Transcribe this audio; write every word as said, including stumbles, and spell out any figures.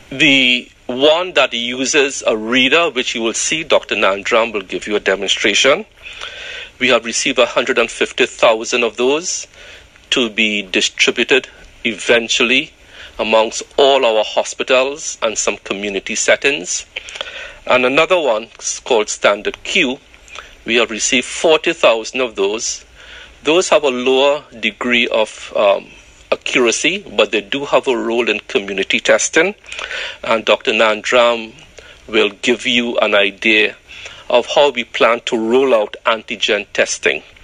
The one that uses a reader, which you will see, Doctor Nandram will give you a demonstration. We have received one hundred fifty thousand of those to be distributed eventually amongst all our hospitals and some community settings. And another one called Standard Q, we have received forty thousand of those. Those have a lower degree of um, accuracy, but they do have a role in community testing. And Doctor Nandram will give you an idea of how we plan to roll out antigen testing.